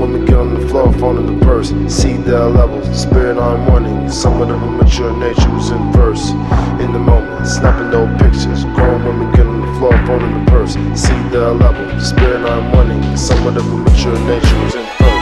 women get on the floor, phone in the purse. See their levels, the spirit on warning. Some of them immature nature was in verse. In the moment, snapping no pictures. Grown women get on the floor, phone in the purse. See their level, the spirit on warning. Some of them immature nature was in verse.